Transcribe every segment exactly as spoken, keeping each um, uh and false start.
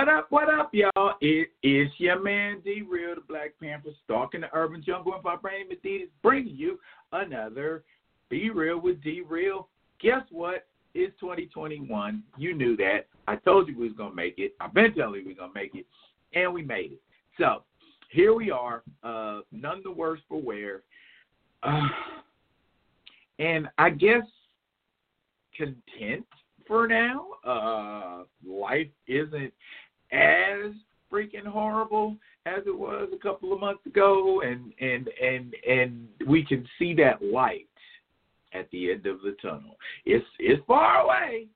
What up, what up, y'all? It is your man, D-Real, the Black Panther, stalking the urban jungle, and Vibranium Adidas, bringing you another Be Real with D-Real. Guess what? It's twenty twenty-one. You knew that. I told you we was going to make it. I've been telling you we was going to make it, and we made it. So, here we are, uh, none the worse for wear. Uh, and I guess content for now. Uh, life isn't as freaking horrible as it was a couple of months ago, and and and and we can see that light at the end of the tunnel. It's it's far away,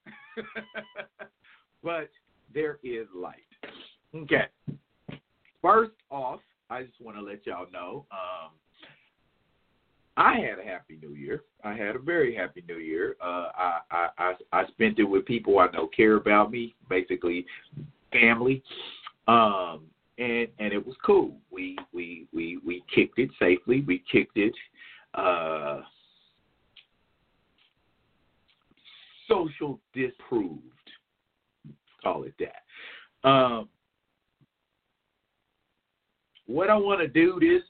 but there is light. Okay. First off, I just want to let y'all know, um, I had a happy New Year. I had a very happy New Year. Uh, I, I, I I spent it with people I know care about me, basically family, um, and and it was cool. We we we we kicked it safely. We kicked it uh, social disproved. Call it that. Um, what I want to do this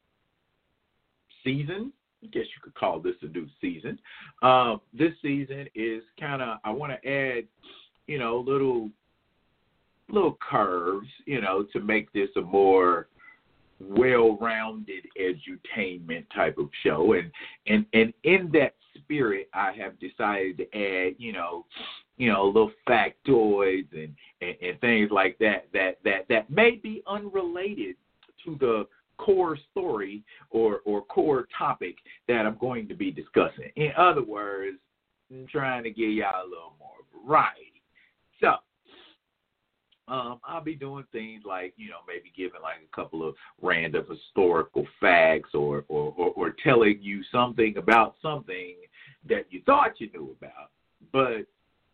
season, I guess you could call this a new season. Um, this season is kind of, I want to add, you know, little little curves, you know, to make this a more well-rounded edutainment type of show. And and and in that spirit, I have decided to add, you know, you know, little factoids and, and, and things like that, that that that may be unrelated to the core story or, or core topic that I'm going to be discussing. In other words, I'm trying to give y'all a little more variety. So, um, I'll be doing things like, you know, maybe giving like a couple of random historical facts or, or, or, or telling you something about something that you thought you knew about, but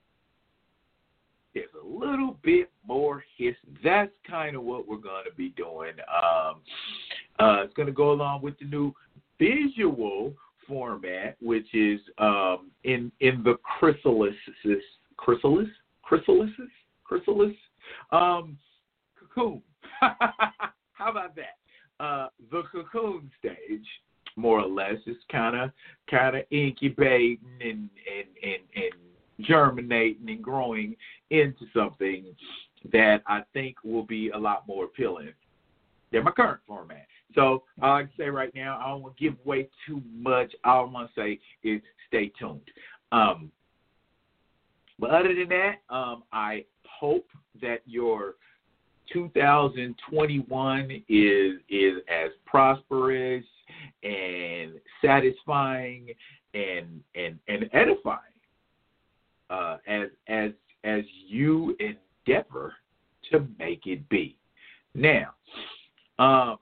there's a little bit more history. That's kind of what we're going to be doing. Um, uh, it's going to go along with the new visual format, which is um, in in the chrysalis, chrysalis, chrysalis, chrysalis, um, cocoon. How about that? Uh, the cocoon stage, more or less, is kind of kind of incubating and and and and germinating and growing into something that I think will be a lot more appealing than my current format. So all I can say right now, I don't want to give away too much. All I want to say is stay tuned. Um, but other than that, um, I hope that your two thousand twenty-one is is as prosperous and satisfying and and, and edifying Uh, as as as you endeavor to make it be. Now, um,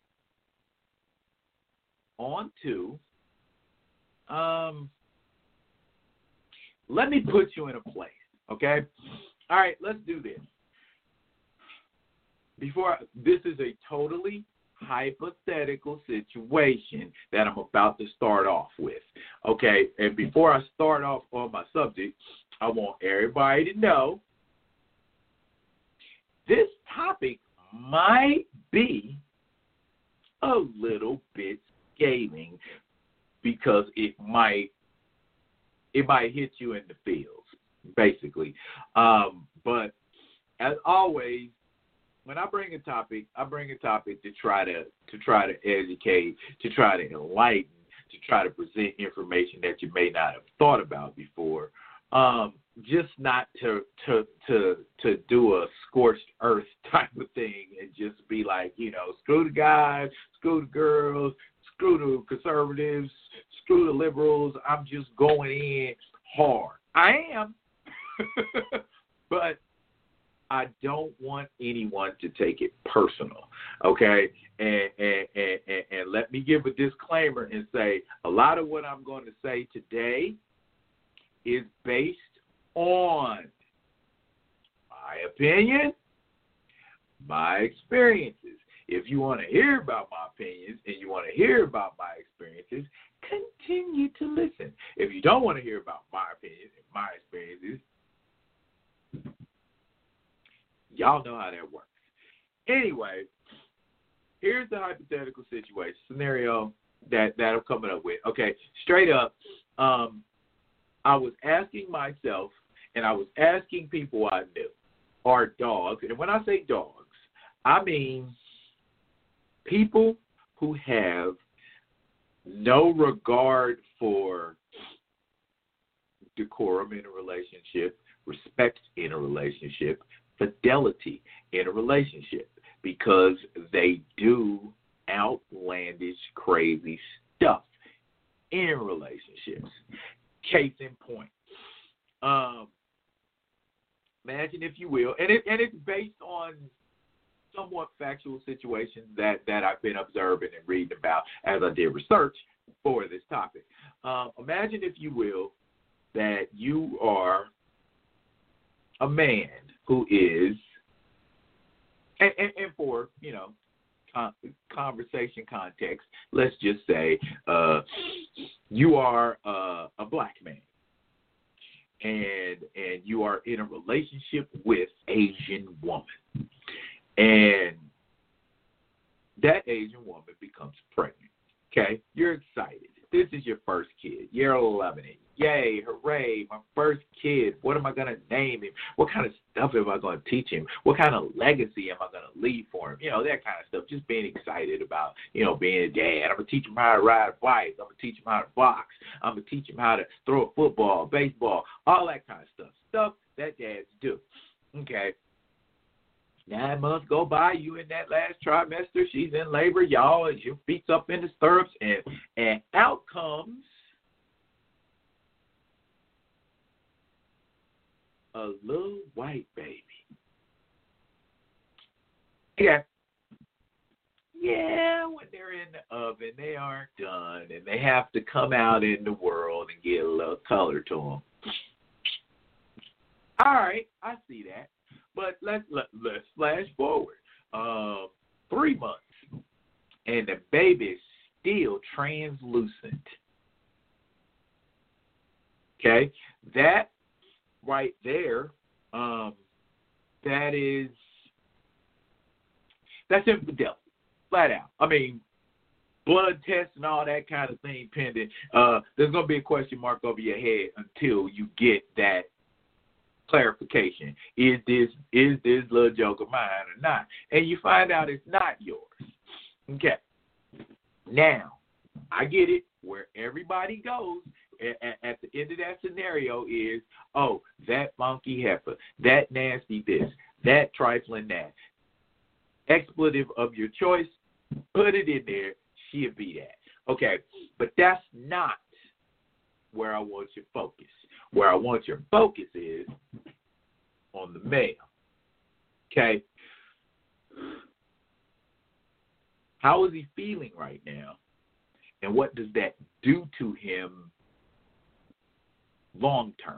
on to, um, let me put you in a place, okay? All right, let's do this. Before, this is a totally hypothetical situation that I'm about to start off with, okay? And before I start off on my subject, I want everybody to know this topic might be a little bit scathing because it might it might hit you in the feels, basically. Um, but as always, when I bring a topic, I bring a topic to try to to try to educate, to try to enlighten, to try to present information that you may not have thought about before. Um, just not to to to to do a scorched earth type of thing and just be like, you know, screw the guys, screw the girls, screw the conservatives, screw the liberals. I'm just going in hard. I am, but I don't want anyone to take it personal, okay? And, and, and, and, and let me give a disclaimer and say a lot of what I'm going to say today is based on my opinion, my experiences. If you want to hear about my opinions and you want to hear about my experiences, continue to listen. If you don't want to hear about my opinions and my experiences, Y'all know how that works. Anyway, here's the hypothetical situation, scenario that, that I'm coming up with. Okay, straight up, um, I was asking myself, and I was asking people I knew, are dogs, and when I say dogs, I mean people who have no regard for decorum in a relationship, respect in a relationship, fidelity in a relationship, because they do outlandish, crazy stuff in relationships. Case in point. Um, imagine, if you will, and, it, and it's based on somewhat factual situations that, that I've been observing and reading about as I did research for this topic. Um, imagine, if you will, that you are a man who is, and, and, and for, you know, con- conversation context, let's just say uh, you are uh, a black man, and and you are in a relationship with Asian woman, and that Asian woman becomes pregnant. Okay, you're excited. This is your first kid. You're loving it. Yay, hooray, my first kid. What am I going to name him? What kind of stuff am I going to teach him? What kind of legacy am I going to leave for him? You know, that kind of stuff. Just being excited about, you know, being a dad. I'm going to teach him how to ride a bike. I'm going to teach him how to box. I'm going to teach him how to throw a football, baseball, all that kind of stuff. Stuff that dads do. Okay. Nine months go by, you in that last trimester, she's in labor, y'all, and your feet's up in the stirrups, and, and out comes a little white baby. Yeah. Yeah, when they're in the oven, they aren't done, and they have to come out in the world and get a little color to them. All right, I see that. But let's let, let's flash forward uh, three months, and the baby's still translucent. Okay, that right there, um, that is that's infidelity, flat out. I mean, blood tests and all that kind of thing pending. Uh, there's gonna be a question mark over your head until you get that clarification. Is this is this little joker mine or not? And you find out it's not yours. Okay. Now, I get it. Where everybody goes at, at the end of that scenario is, oh, that funky heifer, that nasty this, that trifling that. Expletive of your choice, put it in there, she'll be that. Okay, but that's not where I want your focus. Where I want your focus is on the male. Okay? How is he feeling right now? And what does that do to him long term?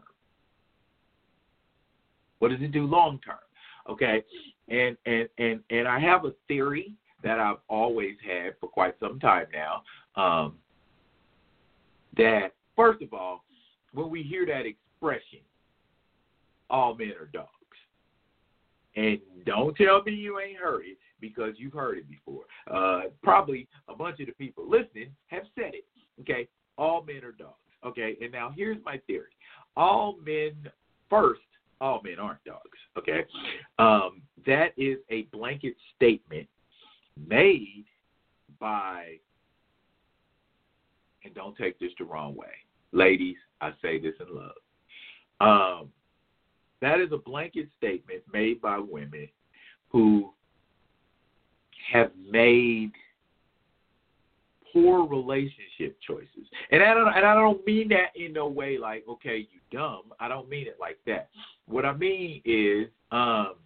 What does it do long term? Okay? And and and and I have a theory that I've always had for quite some time now. Um, that first of all, when we hear that expression, all men are dogs. And don't tell me you ain't heard it, because you've heard it before. Uh, probably a bunch of the people listening have said it. Okay, all men are dogs. Okay, and now here's my theory. All men, first, all men aren't dogs. Okay, um, that is a blanket statement made by, and don't take this the wrong way, ladies, I say this in love. Um, that is a blanket statement made by women who have made poor relationship choices. And I don't and I don't mean that in no way like, okay, you dumb. I don't mean it like that. What I mean is um,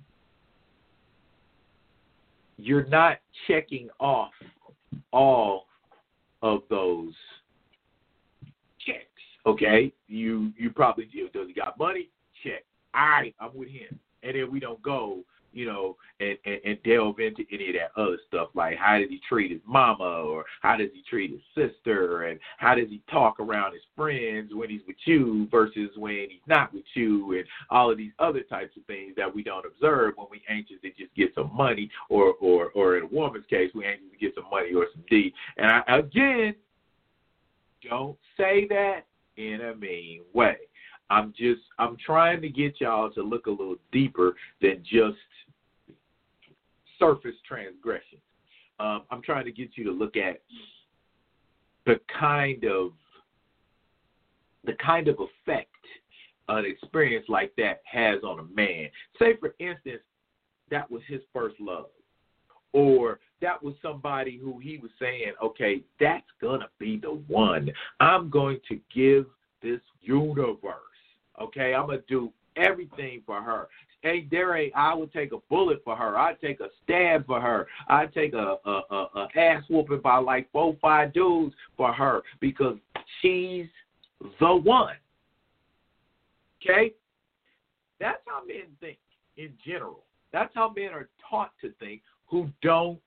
you're not checking off all of those checks. Okay? You you probably do. Does he got money? Check. All right, I'm with him. And then we don't go, you know, and, and, and delve into any of that other stuff, like how does he treat his mama, or how does he treat his sister, and how does he talk around his friends when he's with you versus when he's not with you, and all of these other types of things that we don't observe when we anxious to just get some money, or or or in a woman's case, we anxious to get some money or some D. And I, again, don't say that in a mean way. I'm just, I'm trying to get y'all to look a little deeper than just surface transgressions. Um, I'm trying to get you to look at the kind of, the kind of effect an experience like that has on a man. Say, for instance, that was his first love. Or that was somebody who he was saying, okay, that's going to be the one. I'm going to give this universe. Okay, I'm going to do everything for her. Hey, there ain't, I would take a bullet for her. I'd take a stab for her. I'd take a, a, a, a ass whooping by like four, five dudes for her because she's the one. Okay? That's how men think in general. That's how men are taught to think who don't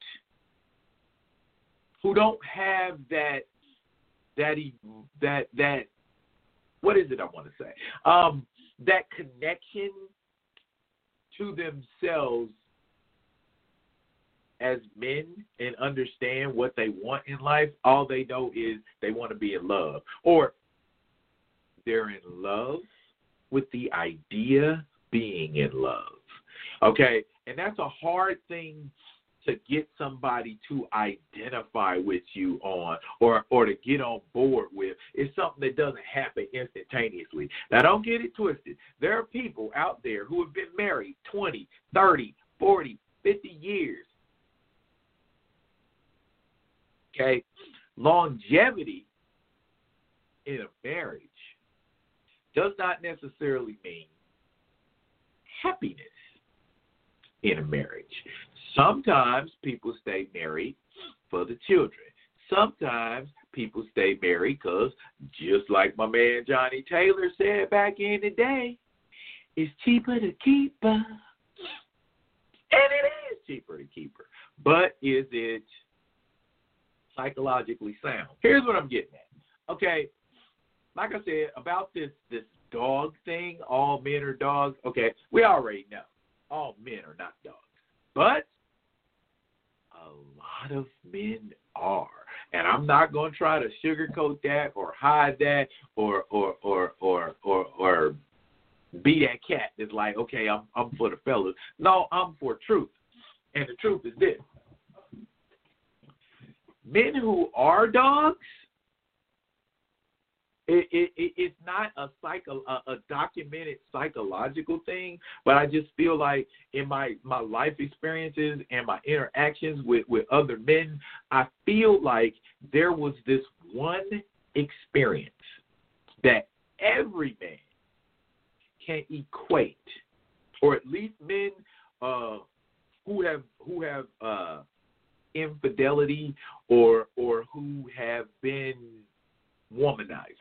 who don't have that that that that what is it I want to say? Um, that connection to themselves as men and understand what they want in life. All they know is they want to be in love. Or they're in love with the idea being in love. Okay? And that's a hard thing to get somebody to identify with you on or or to get on board with. It's something that doesn't happen instantaneously. Now, don't get it twisted. There are people out there who have been married twenty, thirty, forty, fifty years. Okay? Longevity in a marriage does not necessarily mean happiness in a marriage. Sometimes people stay married for the children. Sometimes people stay married because, just like my man Johnny Taylor said back in the day, it's cheaper to keep her. And it is cheaper to keep her. But is it psychologically sound? Here's what I'm getting at. Okay, like I said, about this, this dog thing, all men are dogs. Okay, we already know all men are not dogs. But a lot of men are. And I'm not going to try to sugarcoat that or hide that or or or or or, or be that cat that's like, okay, I'm I'm for the fellas. No, I'm for truth. And the truth is this. Men who are dogs, It, it, it, it's not a psycho, a, a documented psychological thing, but I just feel like in my, my life experiences and my interactions with, with other men, I feel like there was this one experience that every man can equate, or at least men uh, who have who have uh, infidelity or or who have been womanizers.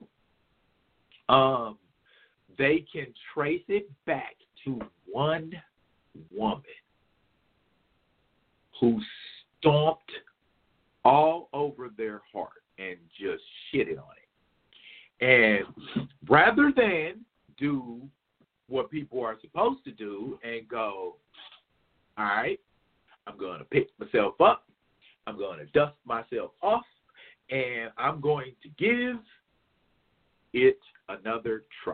Um, they can trace it back to one woman who stomped all over their heart and just shitted on it. And rather than do what people are supposed to do and go, all right, I'm going to pick myself up, I'm going to dust myself off, and I'm going to give it another try.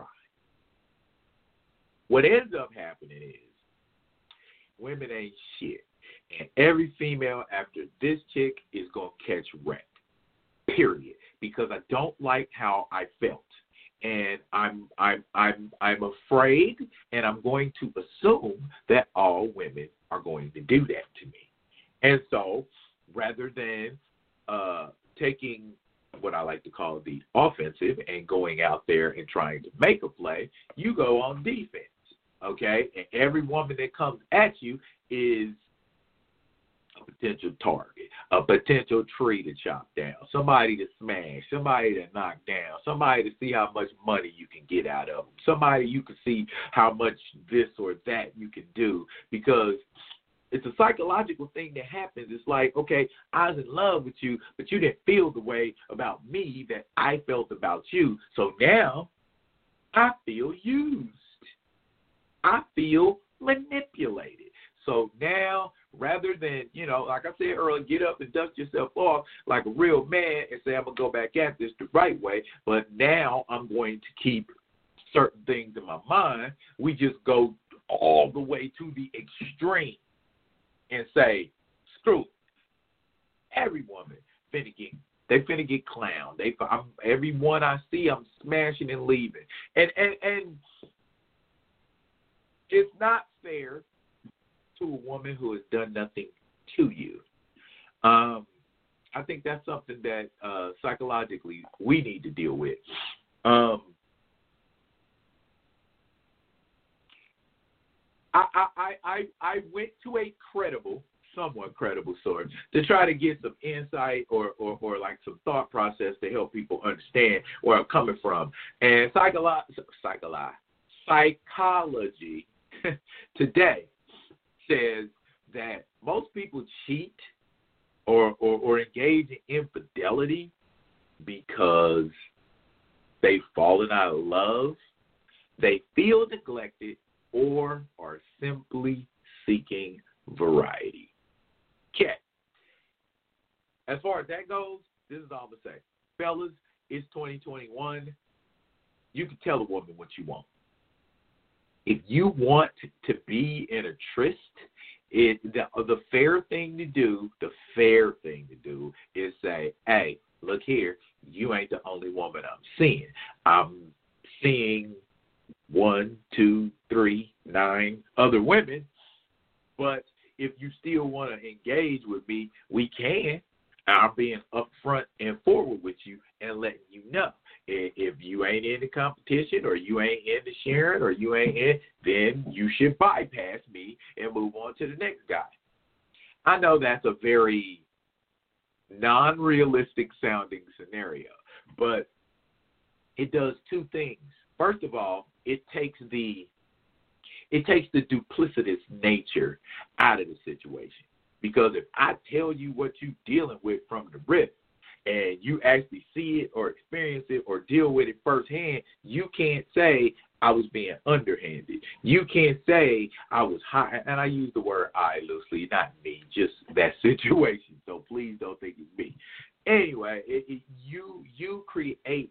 What ends up happening is women ain't shit. And every female after this chick is going to catch wreck, period, because I don't like how I felt. And I'm I'm I'm I'm afraid, and I'm going to assume that all women are going to do that to me. And so, rather than uh, taking what I like to call the offensive and going out there and trying to make a play, you go on defense, okay? And every woman that comes at you is a potential target, a potential tree to chop down, somebody to smash, somebody to knock down, somebody to see how much money you can get out of them, somebody you can see how much this or that you can do, because It's a psychological thing that happens. It's like, okay, I was in love with you, but you didn't feel the way about me that I felt about you. So now I feel used. I feel manipulated. So now, rather than, you know, like I said earlier, get up and dust yourself off like a real man and say, I'm going to go back at this the right way, but now I'm going to keep certain things in my mind. We just go all the way to the extreme and say, screw it. Every woman finna get, they finna get clowned. They, I'm, every one I see, I'm smashing and leaving. And, and, and it's not fair to a woman who has done nothing to you. Um, I think that's something that uh, psychologically we need to deal with. Um, I, I, I, I went to a credible, somewhat credible source to try to get some insight or, or, or like some thought process to help people understand where I'm coming from. And psycholo- psycholo- psychology today says that most people cheat or, or, or engage in infidelity because they've fallen out of love, they feel neglected, or are simply seeking variety. Okay. As far as that goes, this is all I'm going to say. Fellas, it's twenty twenty-one. You can tell a woman what you want. If you want to be in a tryst, it, the, the fair thing to do, the fair thing to do is say, hey, look here, you ain't the only woman I'm seeing. I'm seeing one, two, three, nine other women, but if you still want to engage with me, we can. I'm being upfront and forward with you and letting you know. If you ain't in the competition or you ain't in the sharing or you ain't in, then you should bypass me and move on to the next guy. I know that's a very non-realistic sounding scenario, but it does two things. First of all, it takes the it takes the duplicitous nature out of the situation. Because if I tell you what you're dealing with from the rip, and you actually see it or experience it or deal with it firsthand, you can't say I was being underhanded. You can't say I was high, and I use the word I loosely, not me, just that situation. So please don't think it's me. Anyway, it, it, you you create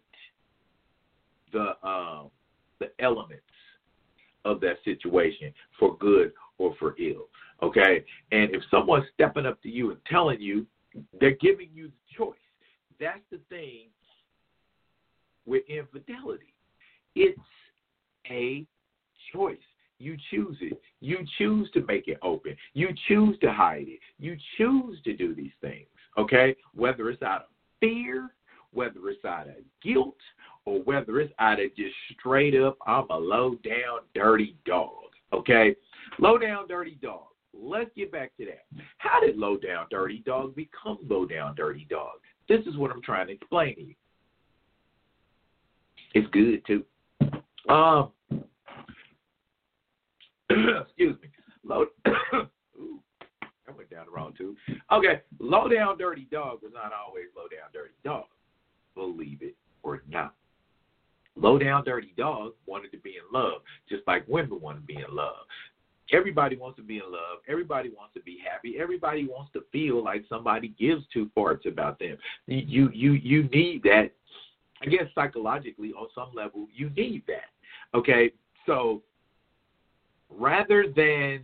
the um, the elements of that situation for good or for ill. Okay, and if someone's stepping up to you and telling you, they're giving you the choice. That's the thing with infidelity. It's a choice. You choose it. You choose to make it open. You choose to hide it. You choose to do these things, okay? Whether it's out of fear, whether it's out of guilt, or whether it's out of just straight up, I'm a low-down, dirty dog, okay? Low-down, dirty dog. Let's get back to that. How did low-down, dirty dog become low-down, dirty dog? This is what I'm trying to explain to you. It's good, too. Um, excuse me. Low, ooh, I went down the wrong tube. Okay, low-down, dirty dog was not always low-down, dirty dog. Believe it or not. Low-down, dirty dog wanted to be in love, just like women want to be in love. Everybody wants to be in love. Everybody wants to be happy. Everybody wants to feel like somebody gives two farts about them. You you you need that. I guess psychologically, on some level, you need that. Okay, so rather than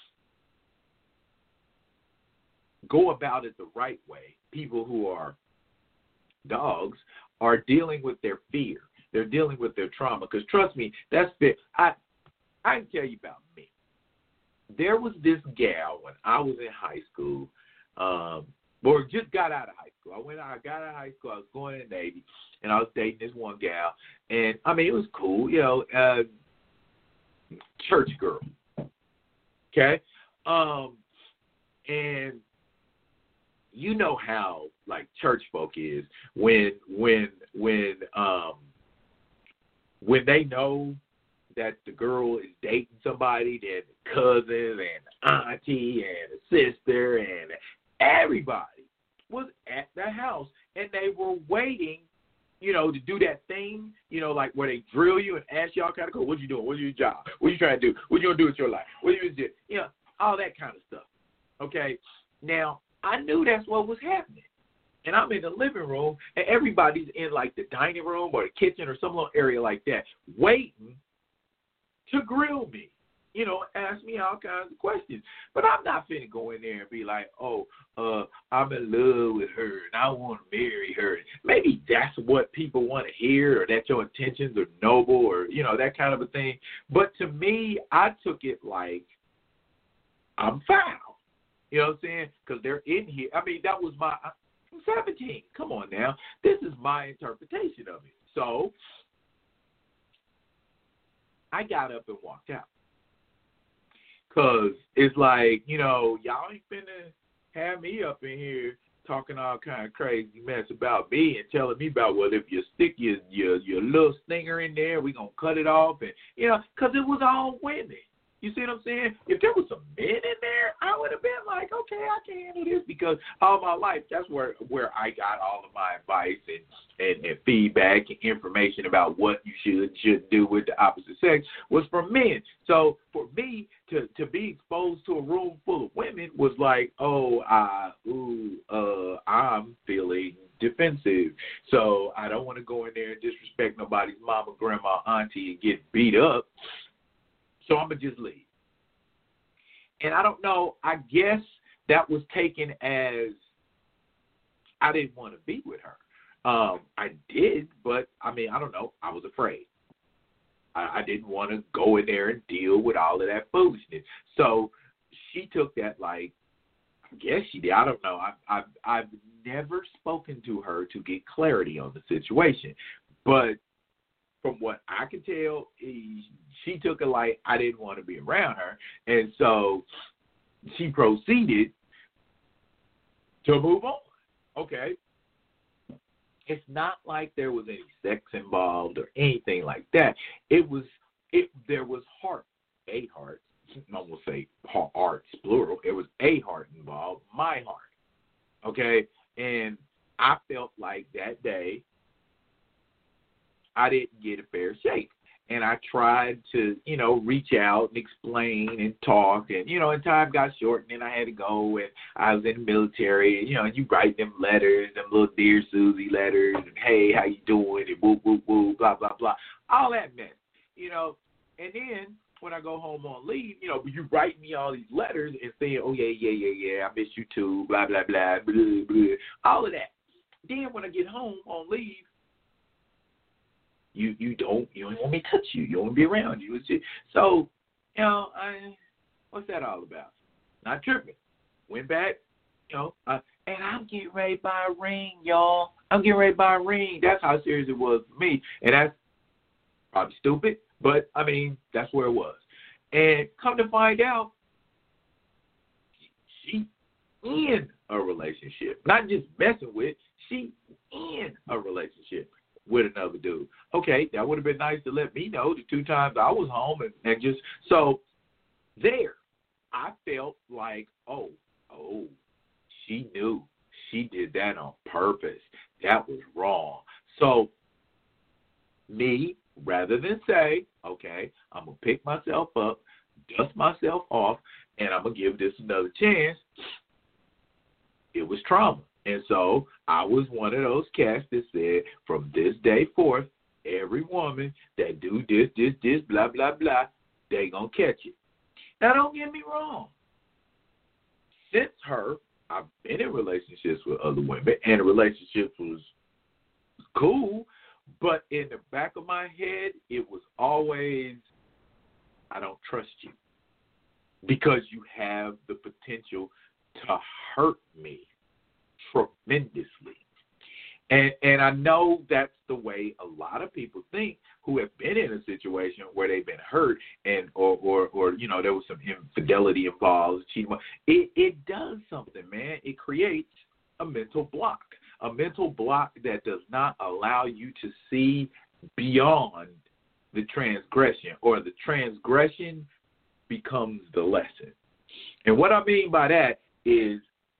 go about it the right way, people who are dogs are dealing with their fear. They're dealing with their trauma. Because trust me, that's the I I can tell you about me. There was this gal when I was in high school, um, or just got out of high school. I went, I got out of high school. I was going to the Navy, and I was dating this one gal, and I mean it was cool, you know, uh, church girl. Okay, um, and you know how like church folk is when when when um when they know that the girl is dating somebody, then the cousins and the auntie and the sister and everybody was at the house, and they were waiting, you know, to do that thing, you know, like where they drill you and ask you all kind of questions. What you doing? What's your job? What you trying to do? What you gonna do with your life? What you do? You know, all that kind of stuff. Okay. Now I knew that's what was happening, and I'm in the living room, and everybody's in like the dining room or the kitchen or some little area like that, waiting to grill me. You know, ask me all kinds of questions. But I'm not finna go in there and be like, oh, uh, I'm in love with her and I want to marry her. Maybe that's what people want to hear, or that your intentions are noble, or, you know, that kind of a thing. But to me, I took it like I'm foul. You know what I'm saying? Because they're in here. I mean, that was my, I'm seventeen. Come on now. This is my interpretation of it. So I got up and walked out. Because it's like, you know, y'all ain't finna have me up in here talking all kind of crazy mess about me and telling me about, well, if you stick your, your, your little stinger in there, we going to cut it off. And, you know, because it was all women. You see what I'm saying? If there was some men in there, I would have been like, okay, I can handle this, because all my life, that's where, where I got all of my advice and, and, and feedback and information about what you should should do with the opposite sex was from men. So for me to, to be exposed to a room full of women was like, oh, uh, ooh, uh, I'm feeling defensive. So I don't want to go in there and disrespect nobody's mama, grandma, auntie, and get beat up. So I'm going to just leave. And I don't know, I guess that was taken as I didn't want to be with her. Um, I did, but, I mean, I don't know. I was afraid. I, I didn't want to go in there and deal with all of that foolishness. So she took that like, I guess she did. I don't know. I've, I've, I've never spoken to her to get clarity on the situation. But from what I could tell, he, she took it like I didn't want to be around her. And so she proceeded to move on. Okay. It's not like there was any sex involved or anything like that. It was, it. There was heart, a heart. I will say hearts, plural. It was a heart involved, my heart. Okay. And I felt like that day I didn't get a fair shake. And I tried to, you know, reach out and explain and talk. And, you know, and time got short, and then I had to go. And I was in the military. You know, and you write them letters, them little Dear Susie letters. And, hey, how you doing? And whoop, whoop, whoop, blah, blah, blah. All that mess, you know. And then when I go home on leave, you know, you write me all these letters and saying, oh, yeah, yeah, yeah, yeah, I miss you too, blah, blah, blah, blah, blah, all of that. Then when I get home on leave, You you don't you don't want me to touch you. You don't want to be around you. It's just, so, you know, I what's that all about? Not tripping. Went back, you know, uh, and I'm getting ready to buy a ring, y'all. I'm getting ready to buy a ring. That's how serious it was for me, and that's probably stupid, but I mean that's where it was. And come to find out, she in a relationship, not just messing with. She in a relationship with another dude. Okay, that would have been nice to let me know the two times I was home, and, and just so there, I felt like, oh, oh, she knew. She did that on purpose. That was wrong. So me, rather than say, okay, I'm going to pick myself up, dust myself off, and I'm going to give this another chance, it was trauma. And so I was one of those cats that said, from this day forth, every woman that do this, this, this, blah, blah, blah, they going to catch it. Now, don't get me wrong. Since her, I've been in relationships with other women, and the relationship was cool, but in the back of my head, it was always, I don't trust you, because you have the potential to hurt me tremendously. And and I know that's the way a lot of people think who have been in a situation where they've been hurt and or or, or you know, there was some infidelity involved, cheating. It it does something, man. It creates a mental block. A mental block that does not allow you to see beyond the transgression, or the transgression becomes the lesson. And what I mean by that is,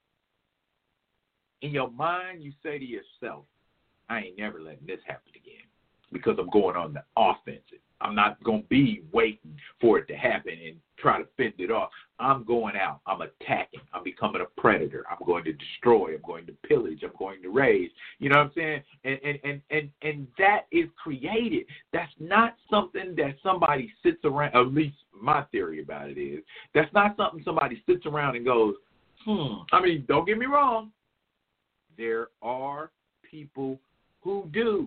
in your mind, you say to yourself, I ain't never letting this happen again, because I'm going on the offensive. I'm not going to be waiting for it to happen and try to fend it off. I'm going out. I'm attacking. I'm becoming a predator. I'm going to destroy. I'm going to pillage. I'm going to raise. You know what I'm saying? And and and and, and that is created. That's not something that somebody sits around, at least my theory about it is, that's not something somebody sits around and goes, hmm. I mean, don't get me wrong. There are people who do.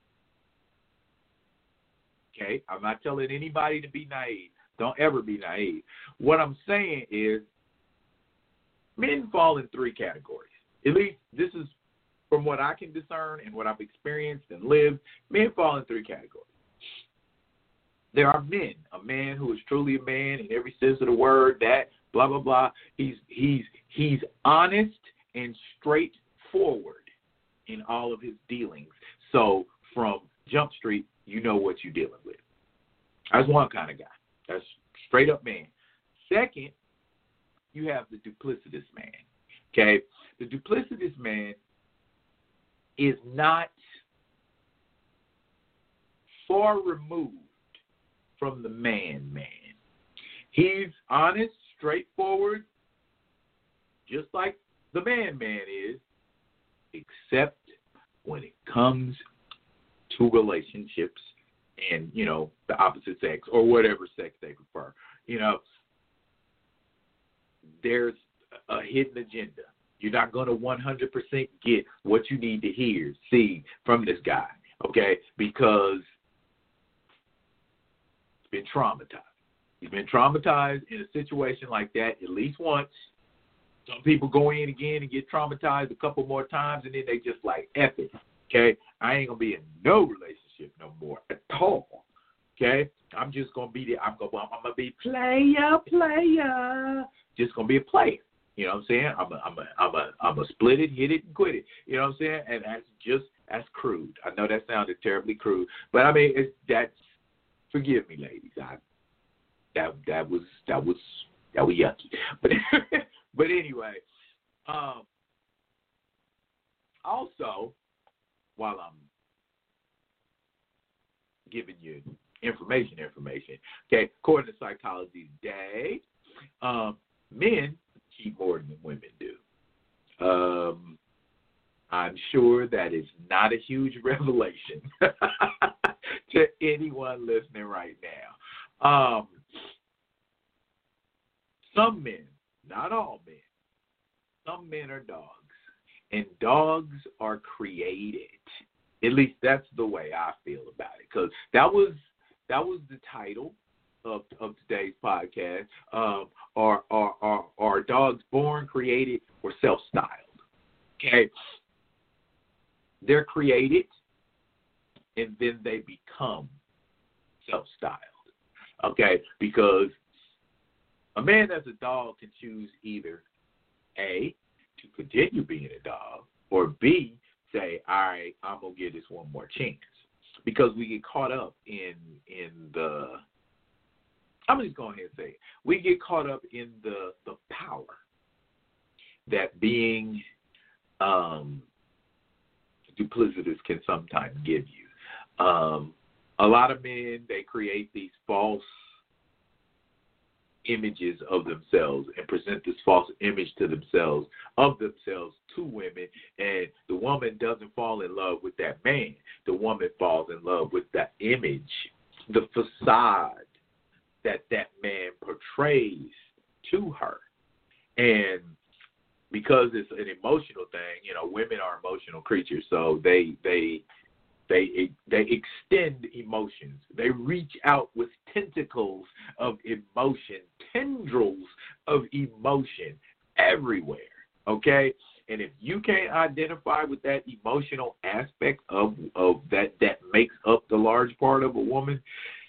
Okay, I'm not telling anybody to be naive. Don't ever be naive. What I'm saying is, men fall in three categories. At least this is from what I can discern and what I've experienced and lived. Men fall in three categories. There are men, a man who is truly a man in every sense of the word, that blah blah blah. He's he's he's honest and straightforward in all of his dealings. So from Jump Street, you know what you're dealing with. That's one kind of guy. That's straight up man. Second, you have the duplicitous man. Okay? The duplicitous man is not far removed from the man man. He's honest, straightforward, just like the man man is, except when it comes to relationships and, you know, the opposite sex or whatever sex they prefer. You know, there's a hidden agenda. You're not going to one hundred percent get what you need to hear, see from this guy, okay, because he's been traumatized. He's been traumatized in a situation like that at least once. Some people go in again and get traumatized a couple more times, and then they just like, F it. Okay, I ain't gonna be in no relationship no more at all. Okay, I'm just gonna be there. I'm gonna, I'm gonna be player, player. Just gonna be a player. You know what I'm saying? I'm a, I'm a, I'm a, I'm a split it, hit it, and quit it. You know what I'm saying? And that's just that's crude. I know that sounded terribly crude, but I mean, it's that's. Forgive me, ladies. I that that was that was that was yucky. But but anyway, um, also. While I'm giving you information, information, okay, according to Psychology Today, um, men cheat more than women do. Um, I'm sure that is not a huge revelation to anyone listening right now. Um, some men, not all men, some men are dogs. And dogs are created. At least that's the way I feel about it. Because that was that was the title of of today's podcast. Um, are are are are dogs born, created, or self-styled? Okay, they're created, and then they become self-styled. Okay, because a man that's a dog can choose either A, to continue being a dog, or B, say, all right, I'm going to give this one more chance. Because we get caught up in in the, I'm just going ahead and say it. We get caught up in the, the power that being um, duplicitous can sometimes give you. Um, a lot of men, they create these false images of themselves and present this false image to themselves, of themselves to women, and the woman doesn't fall in love with that man. The woman falls in love with that image, the facade that that man portrays to her. And because it's an emotional thing, you know, women are emotional creatures, so they they They they extend emotions. They reach out with tentacles of emotion, tendrils of emotion everywhere, okay? And if you can't identify with that emotional aspect of, of that that makes up the large part of a woman,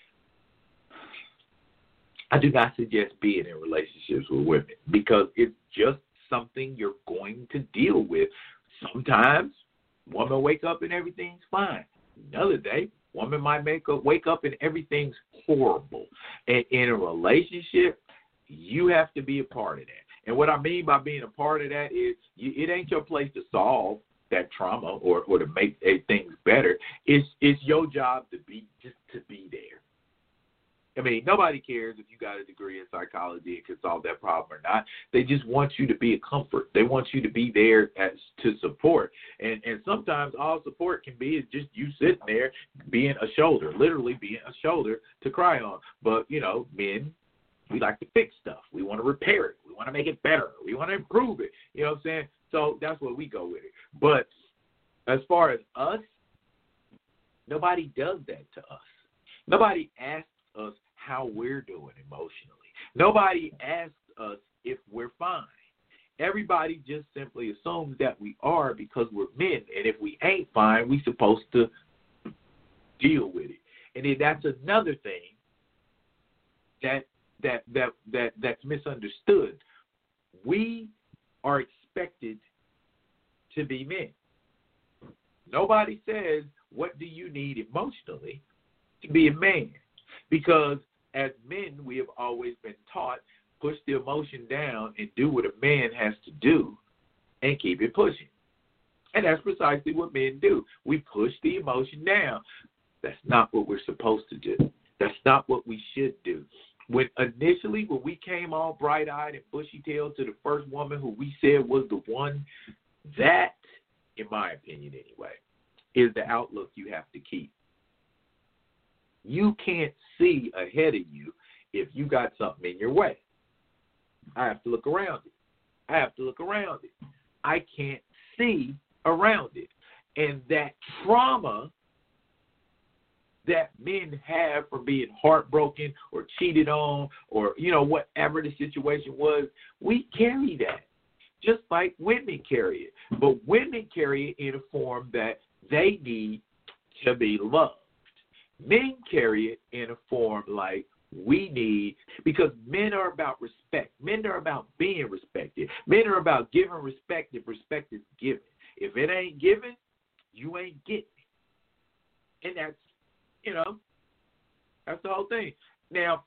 I do not suggest being in relationships with women because it's just something you're going to deal with. Sometimes woman wake up and everything's fine. Another day, Woman might make up, wake up and everything's horrible. And in a relationship, you have to be a part of that. And what I mean by being a part of that is you, it ain't your place to solve that trauma or, or to make uh, things better. It's it's your job to be just to be there. I mean, nobody cares if you got a degree in psychology and can solve that problem or not. They just want you to be a comfort. They want you to be there as to support. And and sometimes all support can be is just you sitting there being a shoulder, literally being a shoulder to cry on. But, you know, men, we like to fix stuff. We want to repair it. We want to make it better. We want to improve it. You know what I'm saying? So that's where we go with it. But as far as us, nobody does that to us. Nobody asks us how we're doing emotionally. Nobody asks us if we're fine. Everybody just simply assumes that we are because we're men, and if we ain't fine, we're supposed to deal with it. And then that's another thing that that that that that's misunderstood. We are expected to be men. Nobody says, what do you need emotionally to be a man? Because as men, we have always been taught, push the emotion down and do what a man has to do and keep it pushing. And that's precisely what men do. We push the emotion down. That's not what we're supposed to do. That's not what we should do. When initially, when we came all bright-eyed and bushy-tailed to the first woman who we said was the one, that, in my opinion anyway, is the outlook you have to keep. You can't see ahead of you if you got something in your way. I have to look around it. I have to look around it. I can't see around it. And that trauma that men have from being heartbroken or cheated on or, you know, whatever the situation was, we carry that just like women carry it. But women carry it in a form that they need to be loved. Men carry it in a form like we need, because men are about respect. Men are about being respected. Men are about giving respect if respect is given. If it ain't given, you ain't getting it. And that's, you know, that's the whole thing. Now,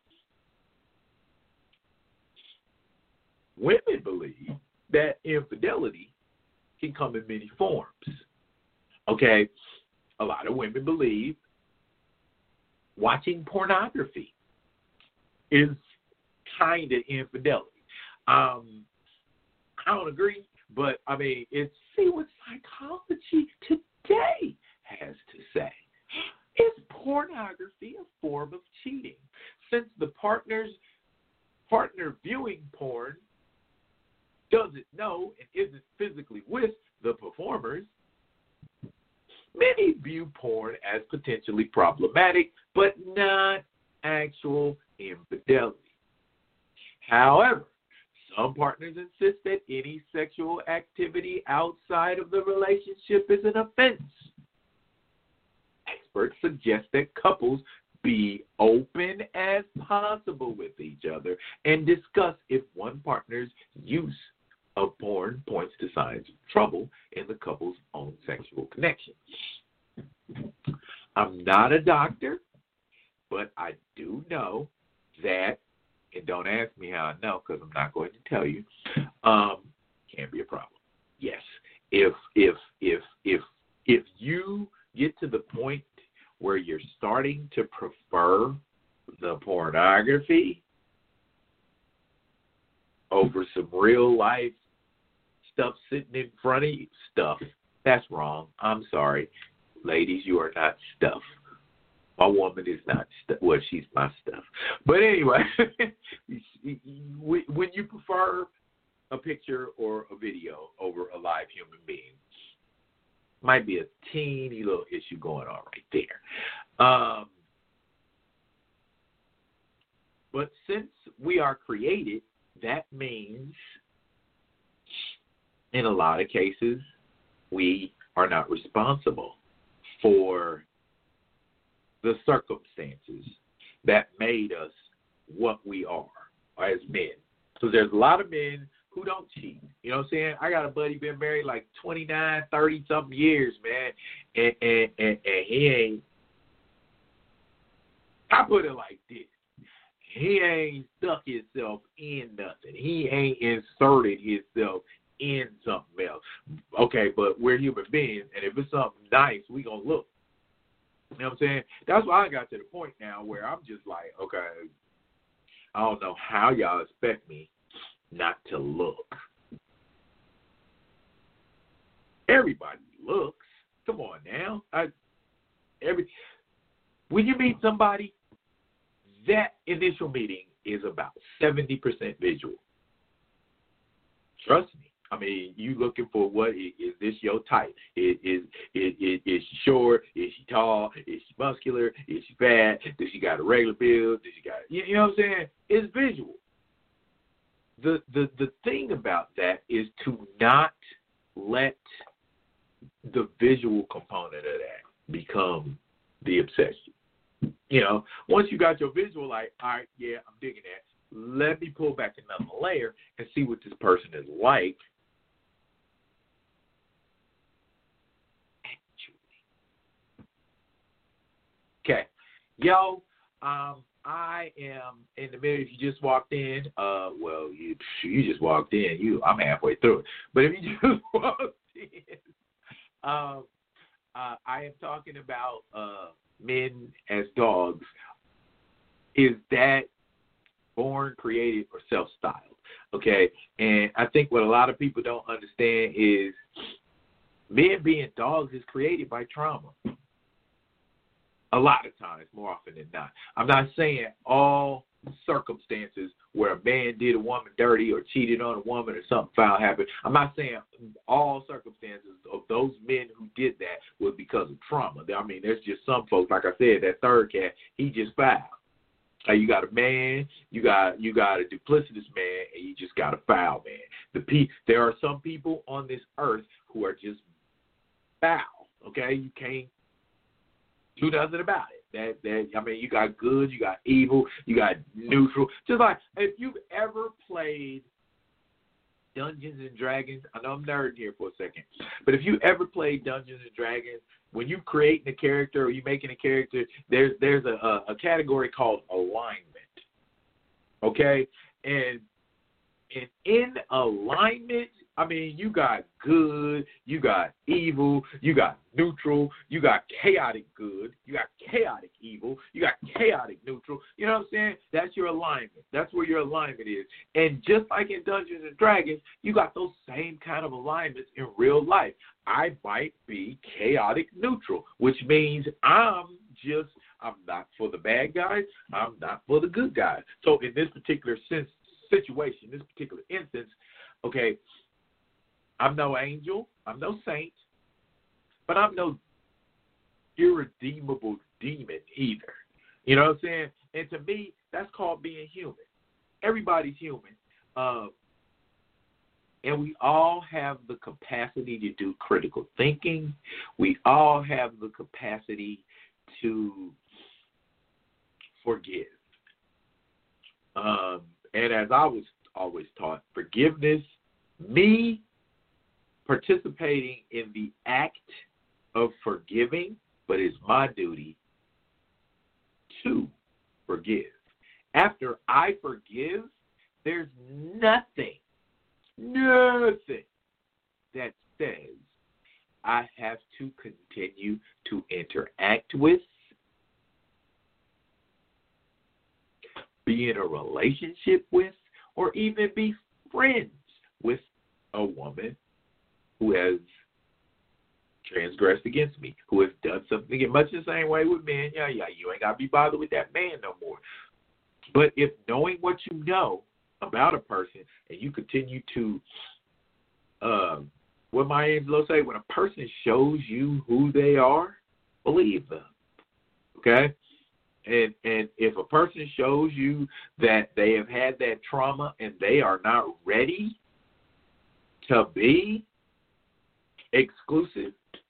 women believe that infidelity can come in many forms. Okay? A lot of women believe watching pornography is kind of infidelity. Um, I don't agree, but, I mean, it's see what psychology today has to say. Is pornography a form of cheating? Since the partner's partner viewing porn doesn't know and isn't physically with the performers, many view porn as potentially problematic, but not actual infidelity. However, some partners insist that any sexual activity outside of the relationship is an offense. Experts suggest that couples be open as possible with each other and discuss if one partner's use of porn points to signs of trouble in the couple's own sexual connection. I'm not a doctor, but I do know that, and don't ask me how I know because I'm not going to tell you, um, can be a problem. Yes, if if if if if you get to the point where you're starting to prefer the pornography over some real life stuff sitting in front of you, stuff, that's wrong. I'm sorry. Ladies, you are not stuff. My woman is not stuff. Well, she's my stuff. But anyway, when you prefer a picture or a video over a live human being, might be a teeny little issue going on right there. Um, but since we are created, that means in a lot of cases, we are not responsible for the circumstances that made us what we are as men. So there's a lot of men who don't cheat. You know what I'm saying? I got a buddy been married like twenty-nine, thirty-something years, man, and, and, and, and he ain't I put it like this. He ain't stuck himself in nothing. He ain't inserted himself in something else. Okay, but we're human beings, and if it's something nice, we gonna look. You know what I'm saying? That's why I got to the point now where I'm just like, okay, I don't know how y'all expect me not to look. Everybody looks. Come on now. I, every when you meet somebody, that initial meeting is about seventy percent visual. Trust me. I mean, you looking for what is, is this your type? Is is is, is, is she short? Is she tall? Is she muscular? Is she fat? Does she got a regular build? Does she got you, you know what I'm saying? It's visual. The the the thing about that is to not let the visual component of that become the obsession. You know, once you got your visual, like, all right, yeah, I'm digging that. Let me pull back another layer and see what this person is like. Okay, yo, um, I am in the middle. If you just walked in, uh, well, you you just walked in. You, I'm halfway through it. But if you just walked in, um, uh, I am talking about uh, men as dogs. Is that born, created, or self-styled? Okay, and I think what a lot of people don't understand is men being dogs is created by trauma. A lot of times, more often than not. I'm not saying all circumstances where a man did a woman dirty or cheated on a woman or something foul happened. I'm not saying all circumstances of those men who did that was because of trauma. I mean, there's just some folks, like I said, that third cat, he just foul. Uh, you got a man, you got you got a duplicitous man, and you just got a foul man. The pe- There are some people on this earth who are just foul. Okay, you can't do nothing about it. That that I mean, you got good, you got evil, you got neutral. Just like if you've ever played Dungeons and Dragons, I know I'm nerding here for a second, but if you ever played Dungeons and Dragons, when you creating a character or you making a character, there's there's a, a, a category called alignment. Okay, and and in alignment, I mean, you got good, you got evil, you got neutral, you got chaotic good, you got chaotic evil, you got chaotic neutral. You know what I'm saying? That's your alignment. That's where your alignment is. And just like in Dungeons and Dragons, you got those same kind of alignments in real life. I might be chaotic neutral, which means I'm just, I'm not for the bad guys, I'm not for the good guys. So in this particular sense, situation, this particular instance, okay, I'm no angel, I'm no saint, but I'm no irredeemable demon either. You know what I'm saying? And to me, that's called being human. Everybody's human. Uh, and we all have the capacity to do critical thinking. We all have the capacity to forgive. Um, and as I was always taught, forgiveness, me participating in the act of forgiving, but it's my duty to forgive. After I forgive, there's nothing, nothing that says I have to continue to interact with, be in a relationship with, or even be friends with a woman who has transgressed against me, who has done something in much the same way with men. Yeah, yeah, you ain't got to be bothered with that man no more. But if knowing what you know about a person and you continue to, uh, what Maya Angelou say, when a person shows you who they are, believe them. Okay? And and if a person shows you that they have had that trauma and they are not ready to be exclusive,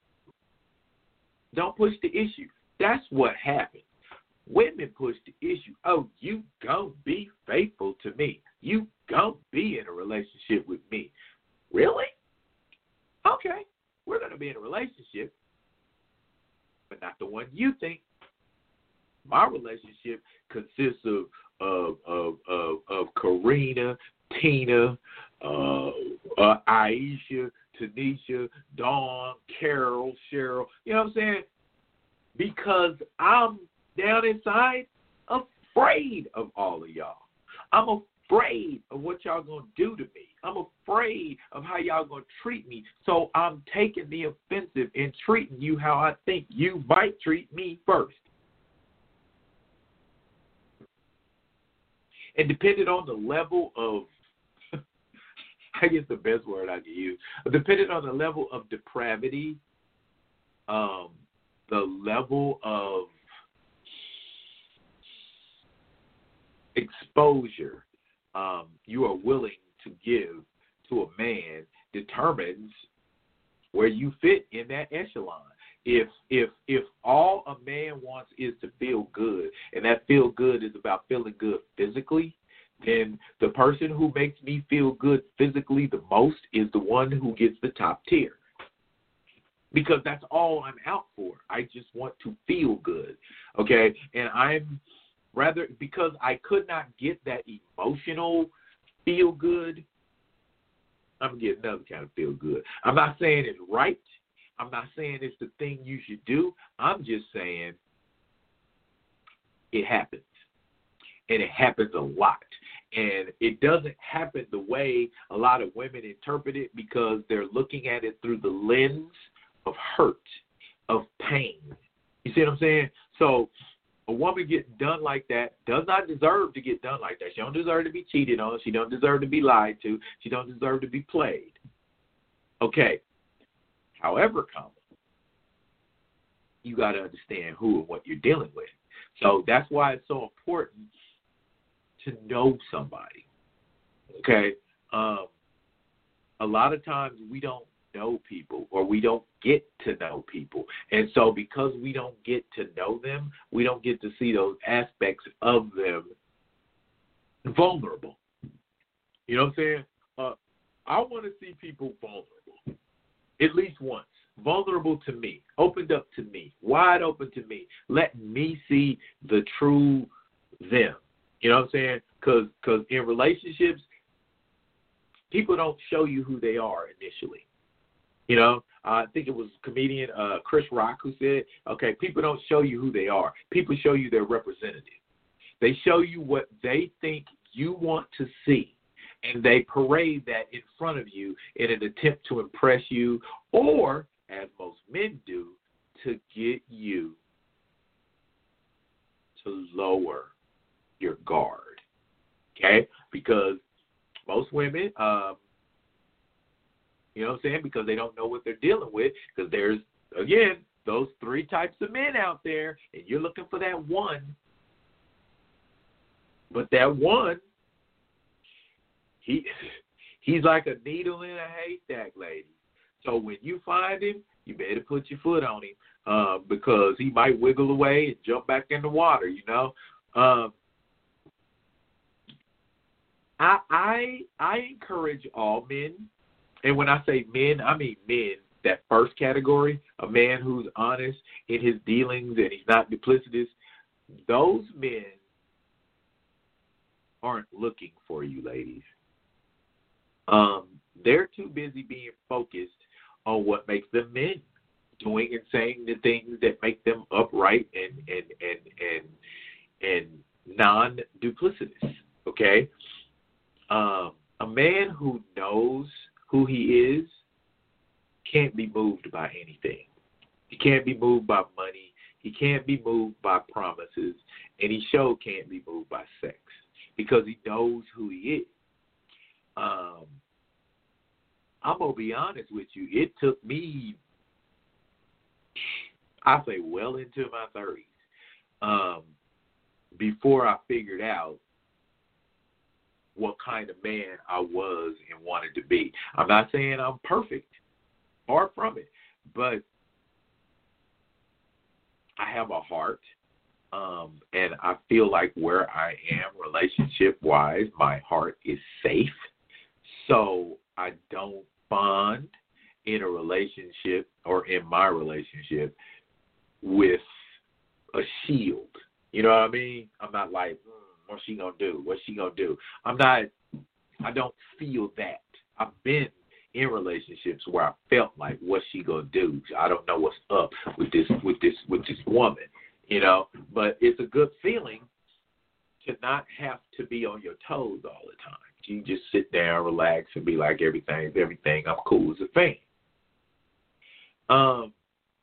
don't push the issue. That's what happened. Women push the issue. Oh, you gonna be faithful to me. You gonna be in a relationship with me. Really? Okay. We're gonna be in a relationship, but not the one you think. My relationship consists of of of of, of Karina, Tina, uh, uh, Aisha, Tanisha, Dawn, Carol, Cheryl. You know what I'm saying? Because I'm down inside afraid of all of y'all. I'm afraid of what y'all gonna do to me. I'm afraid of how y'all gonna treat me. So I'm taking the offensive and treating you how I think you might treat me first. And depending on the level of, I guess the best word I can use, depending on the level of depravity, um, the level of exposure um, you are willing to give to a man determines where you fit in that echelon. If if if all a man wants is to feel good, and that feel good is about feeling good physically, then the person who makes me feel good physically the most is the one who gets the top tier. Because that's all I'm out for. I just want to feel good, okay? And I'm rather, because I could not get that emotional feel good, I'm going to get another kind of feel good. I'm not saying it's right. I'm not saying it's the thing you should do. I'm just saying it happens. And it happens a lot. And it doesn't happen the way a lot of women interpret it because they're looking at it through the lens of hurt, of pain. You see what I'm saying? So a woman getting done like that does not deserve to get done like that. She don't deserve to be cheated on. She don't deserve to be lied to. She don't deserve to be played. Okay. However, comma, you got to understand who and what you're dealing with. So that's why it's so important to know somebody. Okay? Um, a lot of times we don't know people or we don't get to know people. And so because we don't get to know them, we don't get to see those aspects of them vulnerable. You know what I'm saying? Uh, I want to see people vulnerable. At least once. Vulnerable to me. Opened up to me. Wide open to me. Let me see the true them. You know what I'm saying? Because because in relationships, people don't show you who they are initially. You know, uh, I think it was comedian uh, Chris Rock who said, okay, people don't show you who they are. People show you their representative. They show you what they think you want to see. And they parade that in front of you in an attempt to impress you or, as most men do, to get you to lower your guard. Okay? Because most women, um, you know what I'm saying? Because they don't know what they're dealing with. Because there's, again, those three types of men out there, and you're looking for that one. But that one, He he's like a needle in a haystack, lady. So when you find him, you better put your foot on him uh, because he might wiggle away and jump back in the water, you know. Um, I, I I encourage all men, and when I say men, I mean men, that first category, a man who's honest in his dealings and he's not duplicitous, those men aren't looking for you, ladies. Um, they're too busy being focused on what makes them men, doing and saying the things that make them upright and and and and, and non-duplicitous. Okay, um, a man who knows who he is can't be moved by anything. He can't be moved by money. He can't be moved by promises, and he sure can't be moved by sex because he knows who he is. Um, I'm going to be honest with you. It took me, I say, well into my thirties um, before I figured out what kind of man I was and wanted to be. I'm not saying I'm perfect, far from it, but I have a heart, um, and I feel like where I am relationship-wise, my heart is safe. So I don't bond in a relationship or in my relationship with a shield. You know what I mean? I'm not like, mm, what's she gonna do? What's she gonna do? I'm not. I don't feel that. I've been in relationships where I felt like, what's she gonna do? I don't know what's up with this with this with this woman. You know, but it's a good feeling to not have to be on your toes all the time. You just sit down, relax, and be like, everything's everything. I'm cool as a fan. Um,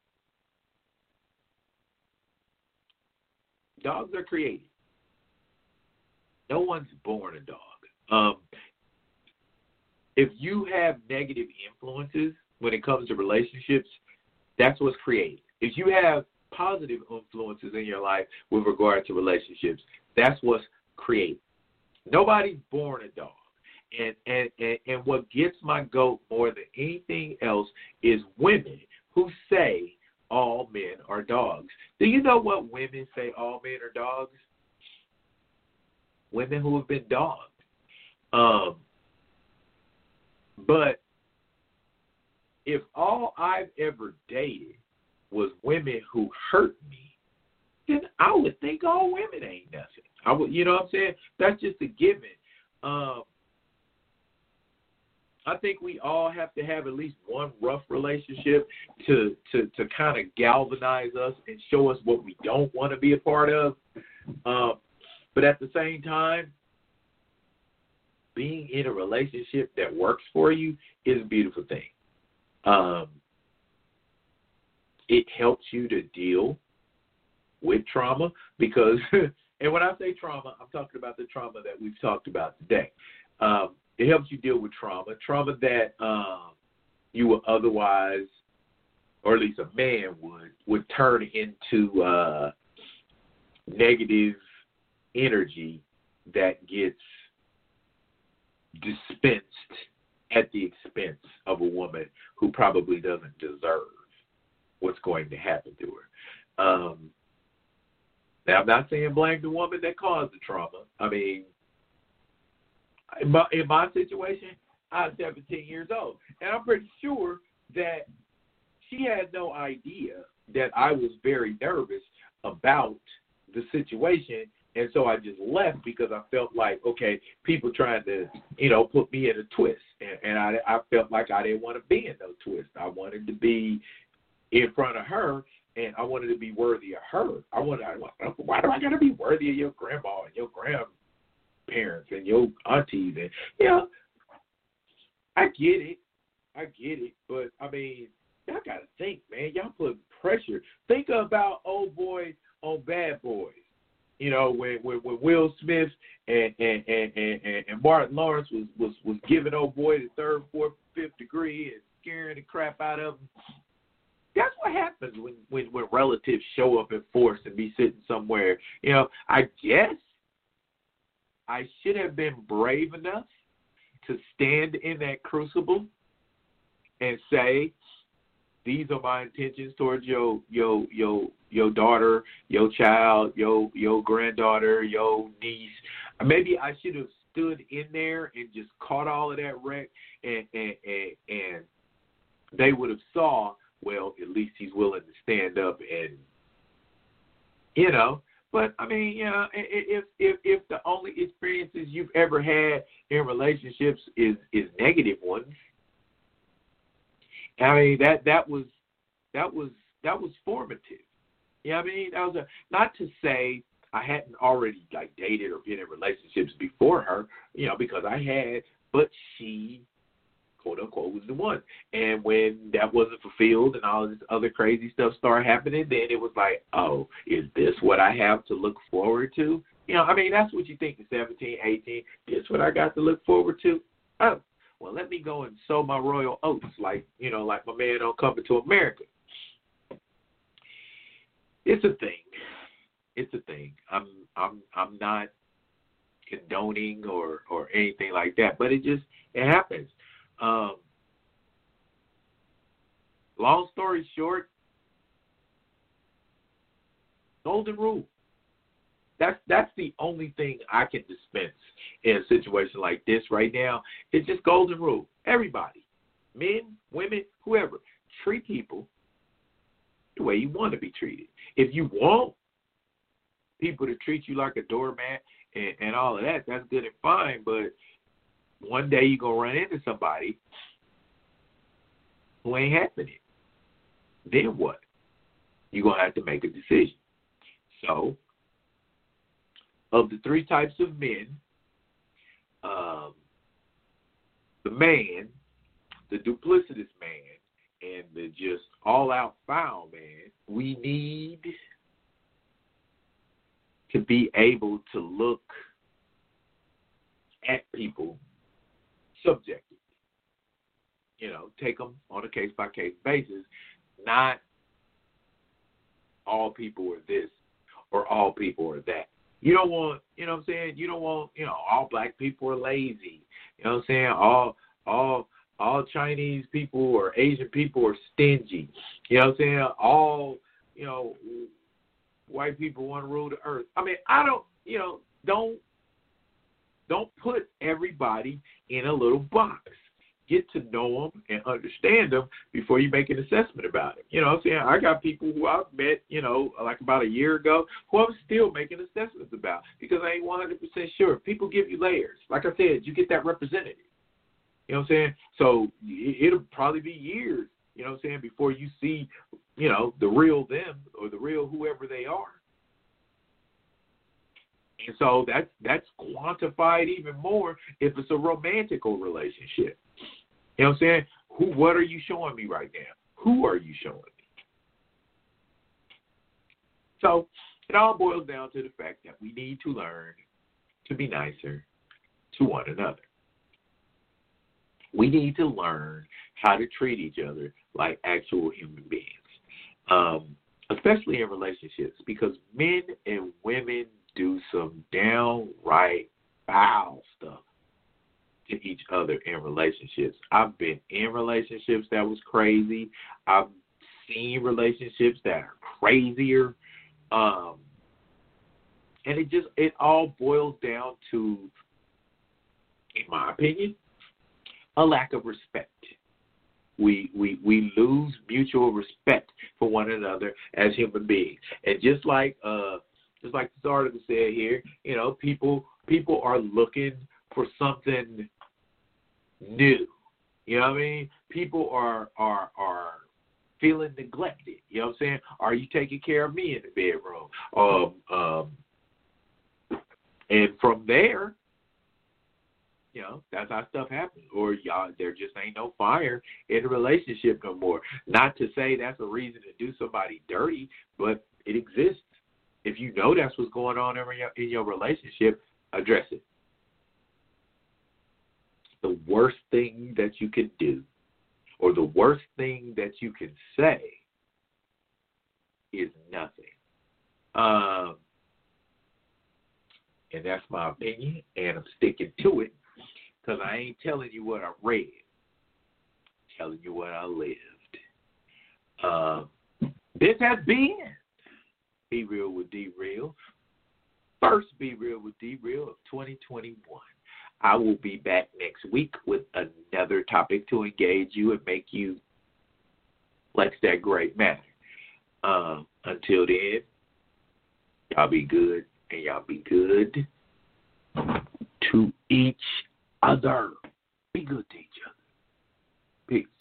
dogs are created. No one's born a dog. Um, if you have negative influences when it comes to relationships, that's what's created. If you have positive influences in your life with regard to relationships, that's what's created. Nobody's born a dog. And, and, and, and what gets my goat more than anything else is women who say all men are dogs. Do you know what women say all men are dogs? Women who have been dogged. Um, but if all I've ever dated was women who hurt me, then I would think all women ain't nothing. I would, you know what I'm saying? That's just a given. Um, I think we all have to have at least one rough relationship to to, to kind of galvanize us and show us what we don't want to be a part of. Um, but at the same time, being in a relationship that works for you is a beautiful thing. Um, it helps you to deal with trauma because, and when I say trauma, I'm talking about the trauma that we've talked about today. Um, it helps you deal with trauma, trauma that um, you would otherwise, or at least a man would, would turn into uh, negative energy that gets dispensed at the expense of a woman who probably doesn't deserve what's going to happen to her. Um, now, I'm not saying blame the woman that caused the trauma. I mean, in my, in my situation, I was seventeen years old, and I'm pretty sure that she had no idea that I was very nervous about the situation. And so I just left because I felt like, okay, people trying to, you know, put me in a twist. And, and I, I felt like I didn't want to be in no twist. I wanted to be in front of her, and I wanted to be worthy of her. I wanted, I, why do I got to be worthy of your grandma and your grandparents and your aunties? And, you know, I get it. I get it. But, I mean, y'all got to think, man. Y'all put pressure. Think about old boy on Bad Boys. You know, when, when, when Will Smith and, and, and, and, and Martin Lawrence was, was, was giving old boy the third, fourth, fifth degree and scaring the crap out of him. That's what happens when, when, when relatives show up in force and be sitting somewhere. You know, I guess I should have been brave enough to stand in that crucible and say, these are my intentions towards your your your your daughter, your child, your your granddaughter, your niece. Maybe I should have stood in there and just caught all of that wreck, and and and, and they would have saw, well, at least he's willing to stand up and, you know. But I mean, you know, if if if the only experiences you've ever had in relationships is is negative ones. I mean, that that was that was that was formative. You know what I mean? That was a, not to say I hadn't already like dated or been in relationships before her, you know, because I had, but she, quote unquote, was the one. And when that wasn't fulfilled and all this other crazy stuff started happening, then it was like, oh, is this what I have to look forward to? You know, I mean, that's what you think at seventeen, eighteen. This what I got to look forward to? Oh. Well, let me go and sow my royal oats, like, you know, like my man on Coming to America. It's a thing. It's a thing. I'm I'm I'm not condoning or, or anything like that, but it just it happens. Um, long story short, golden rule. That's that's the only thing I can dispense in a situation like this right now. It's just golden rule. Everybody, men, women, whoever, treat people the way you want to be treated. If you want people to treat you like a doormat and, and all of that. That's good and fine, but one day you're going to run into somebody who ain't having it. Then what? You're going to have to make a decision. So, of the three types of men, um, the man, the duplicitous man, and the just all-out foul man, we need to be able to look at people subjectively. You know, take them on a case-by-case basis, not all people are this or all people are that. You don't want, you know what I'm saying? You don't want, you know, all black people are lazy. You know what I'm saying? All all all Chinese people or Asian people are stingy. You know what I'm saying? All, you know, white people want to rule the earth. I mean, I don't, you know, don't don't put everybody in a little box. Get to know them and understand them before you make an assessment about it. You know what I'm saying? I got people who I've met, you know, like about a year ago, who I'm still making assessments about because I ain't one hundred percent sure. People give you layers. Like I said, you get that representative. You know what I'm saying? So it'll probably be years, you know what I'm saying, before you see, you know, the real them or the real whoever they are. And so that's, that's quantified even more if it's a romantical relationship. You know what I'm saying? Who? What are you showing me right now? Who are you showing me? So it all boils down to the fact that we need to learn to be nicer to one another. We need to learn how to treat each other like actual human beings, um, especially in relationships, because men and women do some downright foul stuff to each other in relationships. I've been in relationships that was crazy. I've seen relationships that are crazier. Um, and it just, it all boils down to, in my opinion, a lack of respect. We, we we lose mutual respect for one another as human beings. And just like uh just like this article said here, you know, people people are looking for something new. You know what I mean? People are are are feeling neglected. You know what I'm saying? Are you taking care of me in the bedroom? Um um and from there, you know, that's how stuff happens. Or y'all, there just ain't no fire in a relationship no more. Not to say that's a reason to do somebody dirty, but it exists. If you know that's what's going on in your, in your relationship, address it. The worst thing that you can do, or the worst thing that you can say, is nothing. Um, and that's my opinion, and I'm sticking to it. Because I ain't telling you what I read. I'm telling you what I lived. Uh, this has been Be Real with D-Real. First Be Real with D-Real of twenty twenty-one. I will be back next week with another topic to engage you and make you flex that great matter. Uh, until then, y'all be good and y'all be good to each other. Be good to each other. Peace.